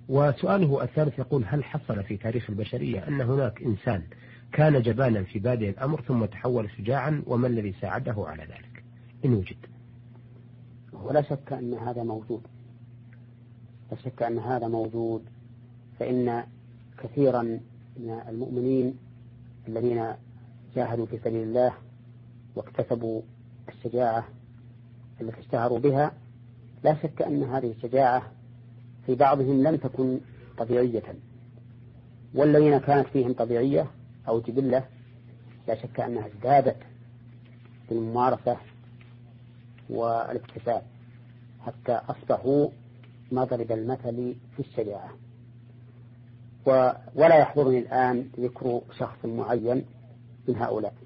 وسؤاله الثالث يقول: هل حصل في تاريخ البشرية أن هناك إنسان كان جبانا في بادئ الأمر ثم تحول شجاعا، وما الذي ساعده على ذلك إن وجد؟ ولا شك أن هذا موجود، لا شك أن هذا موجود، فإن كثيرا من المؤمنين الذين جاهدوا في سبيل الله واكتسبوا الشجاعة التي اشتهروا بها، لا شك أن هذه الشجاعة في بعضهم لم تكن طبيعية، والذين كانت فيهم طبيعية أو جبلة لا شك أنها ازدادت بالممارسة والاكتساب حتى أصبحوا مضرب المثل في الشجاعة. ولا يحضرني الآن ذكر شخص معين من هؤلاء.